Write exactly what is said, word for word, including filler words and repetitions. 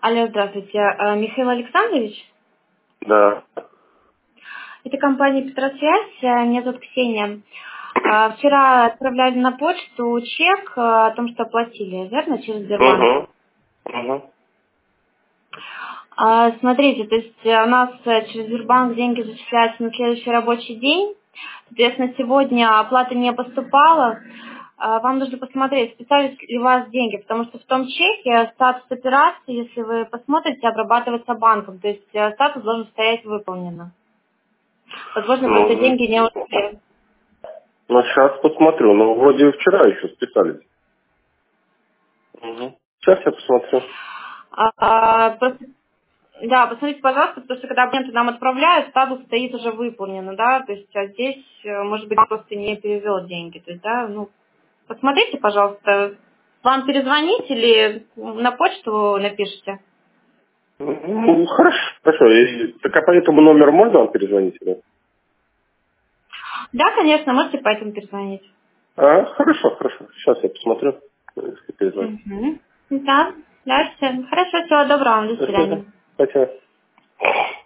Алло, здравствуйте. Э, Михаил Александрович? Да. Это компания «Петросвязь». Э, Меня зовут Ксения. Э, Вчера отправляли на почту чек э, о том, что оплатили, верно, через Сбербанк? Угу. Угу. А, Смотрите, то есть э, у нас э, через Сбербанк деньги зачисляются на следующий рабочий день. Соответственно, сегодня оплата не поступала. А, Вам нужно посмотреть, списались ли у вас деньги, потому что в том чеке статус операции, если вы посмотрите, обрабатывается банком. То есть э, статус должен стоять выполнено. Возможно, просто Ну, деньги не успели. ну, сейчас посмотрю. Ну, вроде вчера еще списались. Угу. Сейчас я посмотрю. А, а, просто- да, посмотрите, пожалуйста, потому что когда абоненты нам отправляют, статус стоит уже выполнено, да, то есть а здесь, э, может быть, просто не перевел деньги. То есть, да, ну, посмотрите, пожалуйста, вам перезвонить или на почту напишите? Ну, хорошо, хорошо. И, так а по этому номеру можно вам перезвонить? Да? Да, конечно, можете по этому перезвонить. А, хорошо, хорошо. Сейчас я посмотрю. Если перезвоню. Угу. Да, да, все. Хорошо, всего доброго вам, до До свидания. свидания. Спасибо.